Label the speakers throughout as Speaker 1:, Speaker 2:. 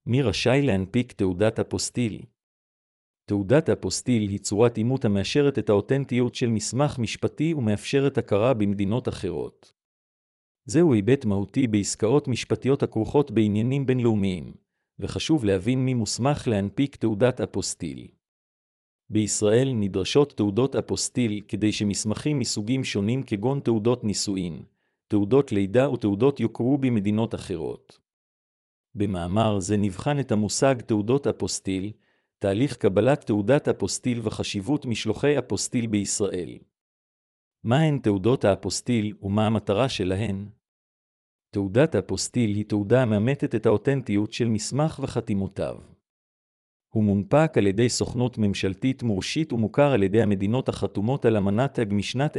Speaker 1: מי רשאי להנפיק תעודת אפוסטיל? תעודת אפוסטיל היא צורת אימות המאשרת את האותנטיות של מסמך משפטי ומאפשרת הכרה במדינות אחרות. זהו היבט מהותי בעסקאות משפטיות הכרוכות בעניינים בינלאומיים, וחשוב להבין מי מוסמך להנפיק תעודת אפוסטיל. בישראל נדרשות תעודות אפוסטיל כדי שמסמכים מסוגים שונים כגון תעודות נישואין, תעודות לידה ותעודות יוכרו במדינות אחרות. במאמר זה נבחן את המושג תעודות אפוסטיל, תהליך קבלת תעודת אפוסטיל וחשיבות משלוחי אפוסטיל בישראל. מהן תעודות האפוסטיל ומה המטרה שלהן? תעודת אפוסטיל היא תעודה המאמתת את האותנטיות של מסמך וחתימותיו. הוא מונפק על ידי סוכנות ממשלתית מורשית ומוכר על ידי המדינות החתומות על אמנת האג משנת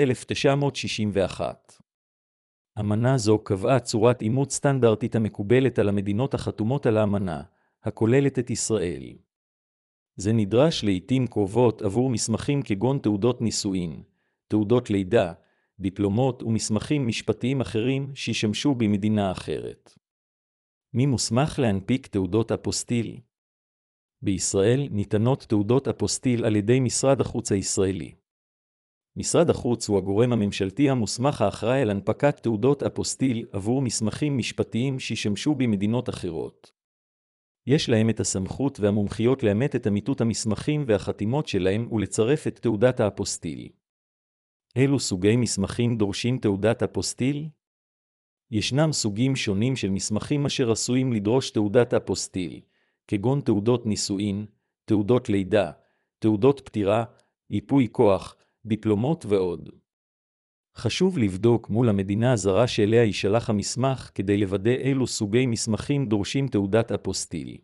Speaker 1: 1961. אמנה זו קבעה צורת אימות סטנדרטית המקובלת על המדינות החתומות על האמנה, הכוללת את ישראל. זה נדרש לעתים קרובות עבור מסמכים כגון תעודות נישואין, תעודות לידה, דיפלומות ומסמכים משפטיים אחרים שישמשו במדינה אחרת. מי מוסמך להנפיק תעודות אפוסטיל? בישראל ניתנות תעודות אפוסטיל על ידי משרד החוץ הישראלי. משרד החוץ הוא הגורם הממשלתי המוסמך האחראי על הנפקת תעודות אפוסטיל עבור מסמכים משפטיים שישמשו במדינות אחרות. יש להם את הסמכות והמומחיות לאמת את אמיתות המסמכים והחתימות שלהם ולצרף את תעודת האפוסטיל. אילו סוגי מסמכים דורשים תעודת אפוסטיל? ישנם סוגים שונים של מסמכים אשר עשויים לדרוש תעודת אפוסטיל, כגון תעודות נישואין, תעודות לידה, תעודות פטירה, ייפוי כוח, דיפלומות ועוד. חשוב לבדוק מול המדינה הזרה שאליה יישלח המסמך כדי לוודא אילו סוגי מסמכים דורשים תעודת אפוסטיל.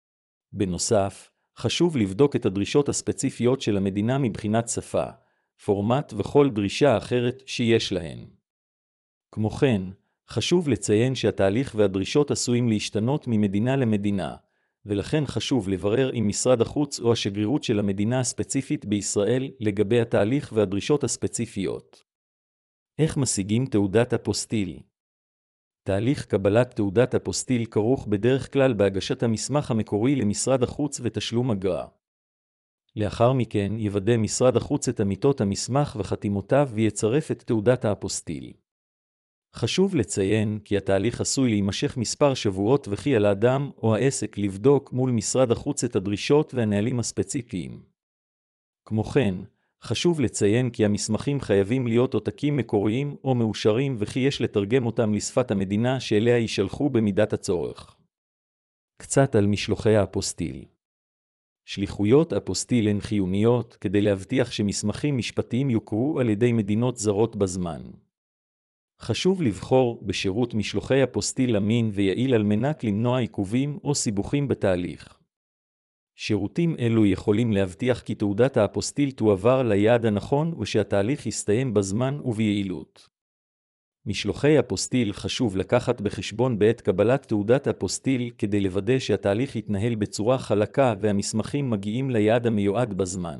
Speaker 1: בנוסף, חשוב לבדוק את הדרישות הספציפיות של המדינה מבחינת שפה, פורמט וכל דרישה אחרת שיש להן. כמו כן, חשוב לציין שהתהליך והדרישות עשויים להשתנות ממדינה למדינה, ולכן חשוב לברר עם משרד החוץ או השגרירות של המדינה הספציפית בישראל לגבי התהליך והדרישות הספציפיות. איך משיגים תעודת אפוסטיל? תהליך קבלת תעודת אפוסטיל כרוך בדרך כלל בהגשת המסמך המקורי למשרד החוץ ותשלום אגרה. לאחר מכן יוודא משרד החוץ את אמיתות המסמך וחתימותיו ויצרף את תעודת האפוסטיל. חשוב לציין כי התהליך עשוי להימשך מספר שבועות וכי על האדם או העסק לבדוק מול משרד החוץ את הדרישות והנהלים הספציפיים. כמו כן, חשוב לציין כי המסמכים חייבים להיות עותקים מקוריים או מאושרים וכי יש לתרגם אותם לשפת המדינה שאליה יישלחו במידת הצורך. קצת על משלוחי האפוסטיל. שליחויות אפוסטיל הן חיוניות כדי להבטיח שמסמכים משפטיים יוכרו על ידי מדינות זרות בזמן. חשוב לבחור בשירות משלוחי אפוסטיל אמין ויעיל על מנת למנוע עיכובים או סיבוכים בתהליך. שירותים אלו יכולים להבטיח כי תעודת האפוסטיל תועבר ליעד הנכון ושהתהליך יסתיים בזמן וביעילות. משלוחי אפוסטיל חשוב לקחת בחשבון בעת קבלת תעודת אפוסטיל כדי לוודא שהתהליך יתנהל בצורה חלקה והמסמכים מגיעים ליעד המיועד בזמן.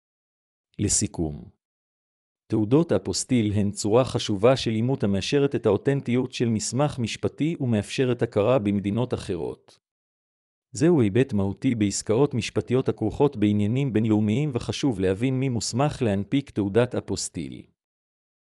Speaker 1: לסיכום, תעודות אפוסטיל הן צורה חשובה של אימות המאשרת את האותנטיות של מסמך משפטי ומאפשרת הכרה במדינות אחרות. זהו היבט מהותי בעסקאות משפטיות הכרוכות בעניינים בינלאומיים וחשוב להבין מי מוסמך להנפיק תעודת אפוסטיל.